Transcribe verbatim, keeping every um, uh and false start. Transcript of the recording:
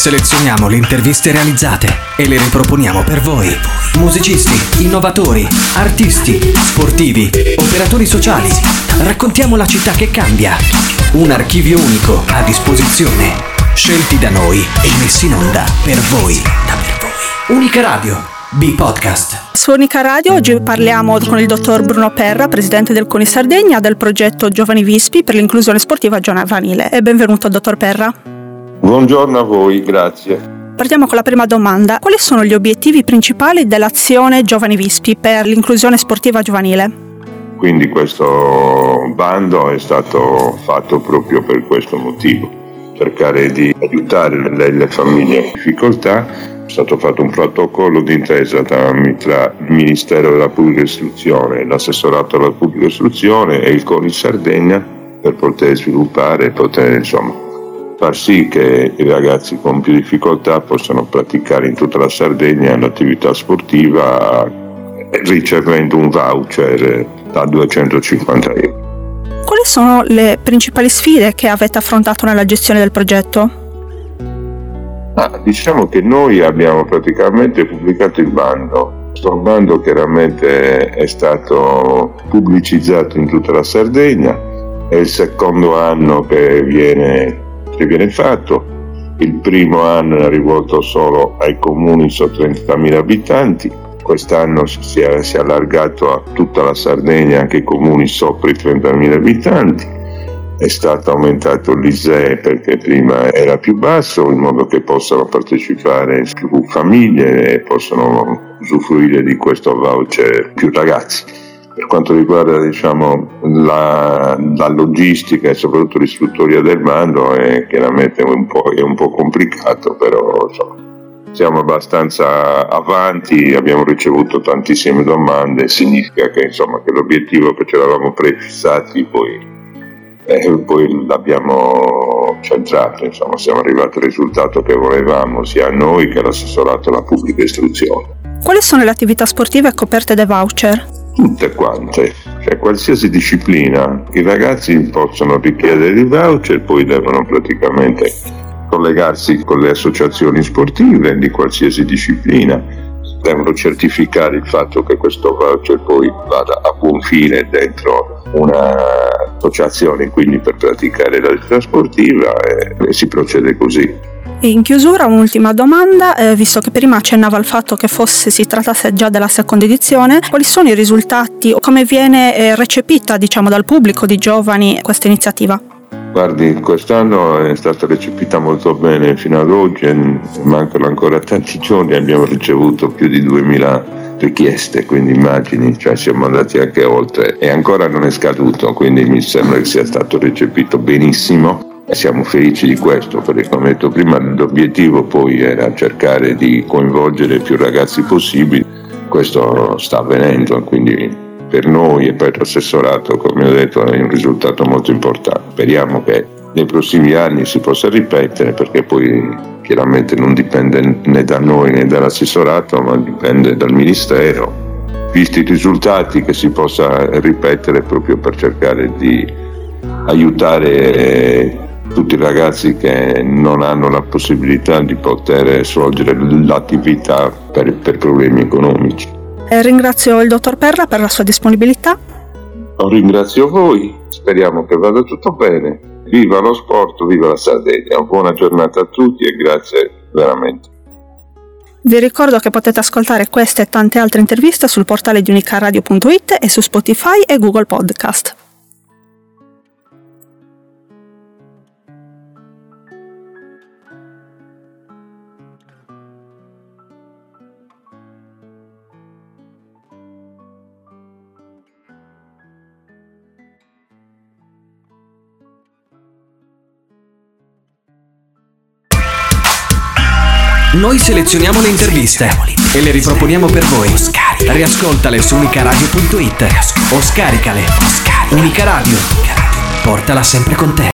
Selezioniamo le interviste realizzate e le riproponiamo per voi. Musicisti, innovatori, artisti, sportivi, operatori sociali. Raccontiamo la città che cambia. Un archivio unico a disposizione. Scelti da noi e messi in onda per voi. Unica Radio, B-Podcast. Su Unica Radio oggi parliamo con il dottor Bruno Perra, presidente del CONI Sardegna, del progetto Giovani Vispi per l'inclusione sportiva giovanile. E benvenuto, dottor Perra. Buongiorno a voi, grazie. Partiamo con la prima domanda. Quali sono gli obiettivi principali dell'azione Giovani Vispi per l'inclusione sportiva giovanile? Quindi questo bando è stato fatto proprio per questo motivo, cercare di aiutare le, le famiglie in difficoltà. È stato fatto un protocollo d'intesa tra, tra il Ministero della Pubblica Istruzione, l'Assessorato alla Pubblica Istruzione e il CONI Sardegna per poter sviluppare e poter insomma far sì che i ragazzi con più difficoltà possano praticare in tutta la Sardegna l'attività sportiva ricevendo un voucher da duecentocinquanta euro. Quali sono le principali sfide che avete affrontato nella gestione del progetto? Ah, diciamo che noi abbiamo praticamente pubblicato il bando. Questo bando chiaramente è stato pubblicizzato in tutta la Sardegna, è il secondo anno che viene che viene fatto. Il primo anno è rivolto solo ai comuni sotto trentamila abitanti, quest'anno si è, si è allargato a tutta la Sardegna, anche i comuni sopra i trentamila abitanti. È stato aumentato l'I S E E perché prima era più basso, in modo che possano partecipare più famiglie e possano usufruire di questo voucher più ragazzi. Per quanto riguarda diciamo, la, la logistica e soprattutto l'istruttoria del bando è chiaramente un po', è un po' complicato, però insomma, siamo abbastanza avanti, abbiamo ricevuto tantissime domande, significa che, insomma, che l'obiettivo che ci eravamo prefissati poi, eh, poi l'abbiamo centrato, insomma, siamo arrivati al risultato che volevamo sia a noi che all'assessorato alla pubblica istruzione. Quali sono le attività sportive coperte dai voucher? Tutte quante, cioè qualsiasi disciplina. I ragazzi possono richiedere il voucher, poi devono praticamente collegarsi con le associazioni sportive di qualsiasi disciplina, devono certificare il fatto che questo voucher poi vada a buon fine dentro un'associazione, quindi per praticare l'attività sportiva, e, e si procede così. In chiusura un'ultima domanda, eh, visto che prima accennava al fatto che fosse si trattasse già della seconda edizione, quali sono i risultati o come viene eh, recepita diciamo dal pubblico di giovani questa iniziativa? Guardi, quest'anno è stata recepita molto bene fino ad oggi, mancano ancora tanti giorni, abbiamo ricevuto più di duemila richieste, quindi immagini, cioè siamo andati anche oltre e ancora non è scaduto, quindi mi sembra che sia stato recepito benissimo. Siamo felici di questo perché, come detto prima, l'obiettivo poi era cercare di coinvolgere più ragazzi possibili. Questo sta avvenendo, quindi per noi e per l'assessorato, come ho detto, è un risultato molto importante. Speriamo che nei prossimi anni si possa ripetere, perché poi chiaramente non dipende né da noi né dall'assessorato, ma dipende dal Ministero. Visti i risultati, che si possa ripetere proprio per cercare di aiutare tutti i ragazzi che non hanno la possibilità di poter svolgere l'attività per, per problemi economici. Eh, ringrazio il dottor Perra per la sua disponibilità. Ringrazio voi, speriamo che vada tutto bene. Viva lo sport, viva la Sardegna. Buona giornata a tutti e grazie veramente. Vi ricordo che potete ascoltare queste e tante altre interviste sul portale di unicaradio punto it e su Spotify e Google Podcast. Noi selezioniamo le interviste e le riproponiamo per voi. Riascoltale su unicaradio punto it o scaricale. Unica Radio, portala sempre con te.